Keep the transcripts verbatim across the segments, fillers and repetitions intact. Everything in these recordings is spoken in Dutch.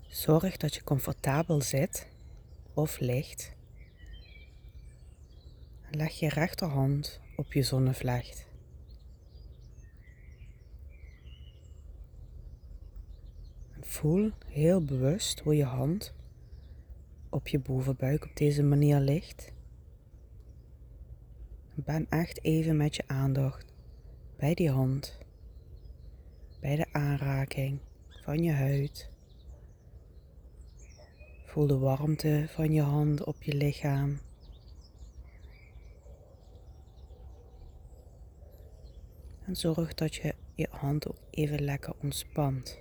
Zorg dat je comfortabel zit of ligt. En leg je rechterhand op je zonnevlecht. En voel heel bewust hoe je hand op je bovenbuik op deze manier ligt. En ben echt even met je aandacht bij die hand, bij de aanraking van je huid. Voel de warmte van je hand op je lichaam. En zorg dat je je hand ook even lekker ontspant.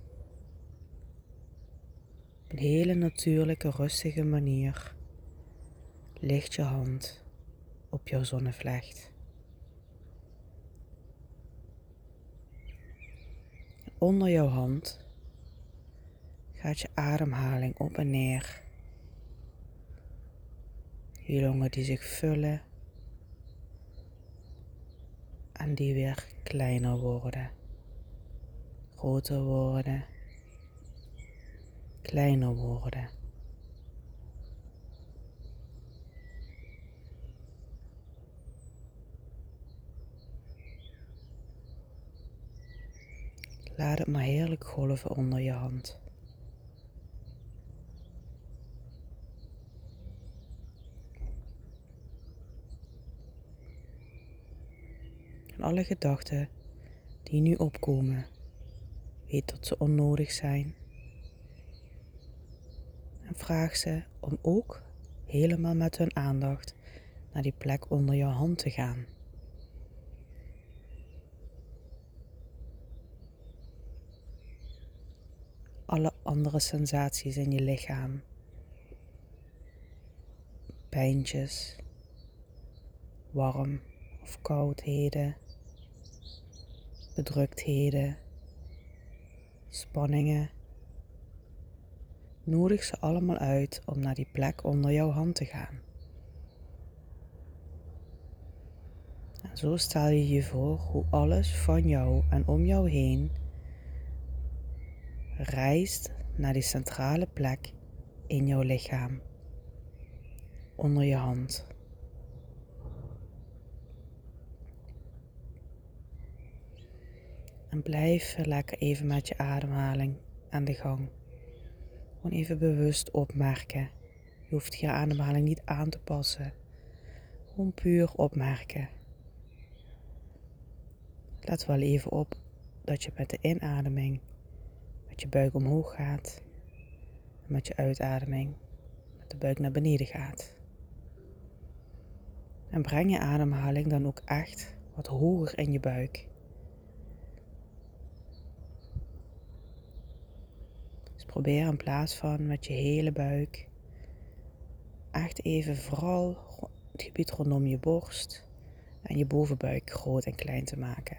Op een hele natuurlijke, rustige manier ligt je hand op jouw zonnevlecht. Onder jouw hand gaat je ademhaling op en neer. Je longen die zich vullen en die weer kleiner worden, groter worden, kleiner worden. Laat het maar heerlijk golven onder je hand. En alle gedachten die nu opkomen, weet dat ze onnodig zijn. En vraag ze om ook helemaal met hun aandacht naar die plek onder jouw hand te gaan. Alle andere sensaties in je lichaam. Pijntjes, warm of koudheden, bedruktheden, spanningen. Nodig ze allemaal uit om naar die plek onder jouw hand te gaan. En zo stel je je voor hoe alles van jou en om jou heen reist naar die centrale plek in jouw lichaam, onder je hand. En blijf lekker even met je ademhaling aan de gang. Gewoon even bewust opmerken. Je hoeft je ademhaling niet aan te passen. Gewoon puur opmerken. Let wel even op dat je met de inademing met je buik omhoog gaat. En met je uitademing met de buik naar beneden gaat. En breng je ademhaling dan ook echt wat hoger in je buik. Dus probeer in plaats van met je hele buik echt even vooral het gebied rondom je borst en je bovenbuik groot en klein te maken.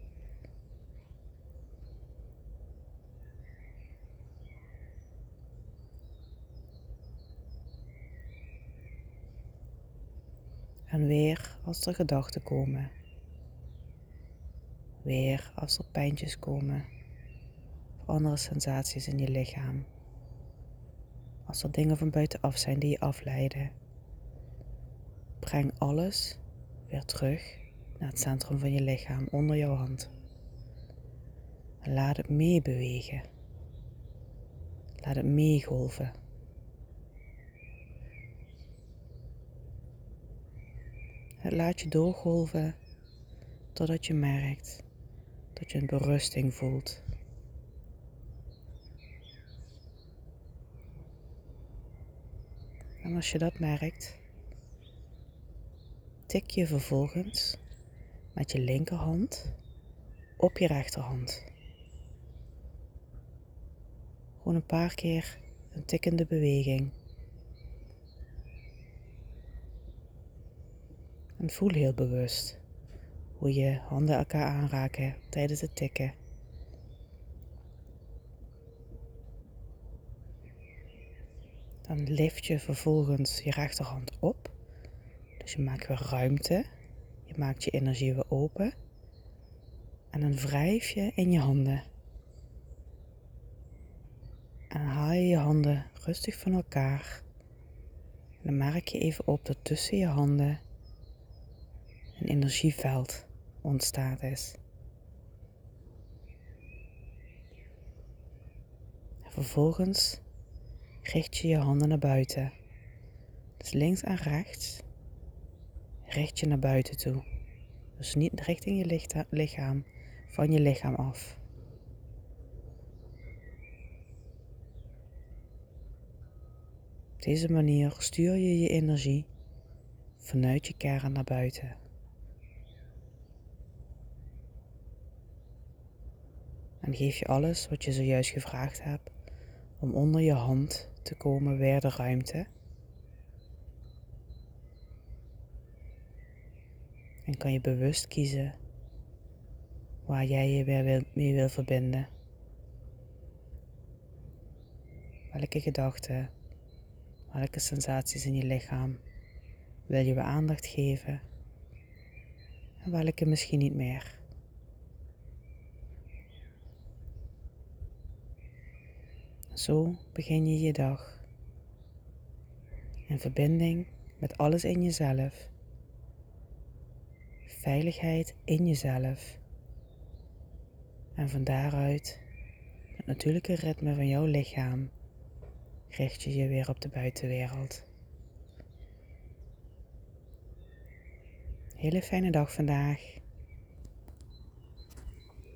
En weer als er gedachten komen. Weer als er pijntjes komen. Of andere sensaties in je lichaam. Als er dingen van buitenaf zijn die je afleiden. Breng alles weer terug naar het centrum van je lichaam onder jouw hand. En laat het meebewegen. Laat het meegolven. Het laat je doorgolven totdat je merkt dat je een berusting voelt. En als je dat merkt, tik je vervolgens met je linkerhand op je rechterhand. Gewoon een paar keer een tikkende beweging. En voel heel bewust hoe je handen elkaar aanraken tijdens het tikken. Dan lift je vervolgens je rechterhand op. Dus je maakt weer ruimte. Je maakt je energie weer open. En dan wrijf je in je handen. En dan haal je je handen rustig van elkaar. En dan merk je even op dat tussen je handen een energieveld ontstaat is. En vervolgens richt je je handen naar buiten. Dus links en rechts richt je naar buiten toe. Dus niet richting je lichaam, van je lichaam af. Op deze manier stuur je je energie vanuit je kern naar buiten. En geef je alles wat je zojuist gevraagd hebt om onder je hand te komen weer de ruimte. En kan je bewust kiezen waar jij je weer mee wil verbinden. Welke gedachten, welke sensaties in je lichaam wil je weer aandacht geven en welke misschien niet meer. Zo begin je je dag in verbinding met alles in jezelf, veiligheid in jezelf en van daaruit het natuurlijke ritme van jouw lichaam richt je je weer op de buitenwereld. Hele fijne dag vandaag.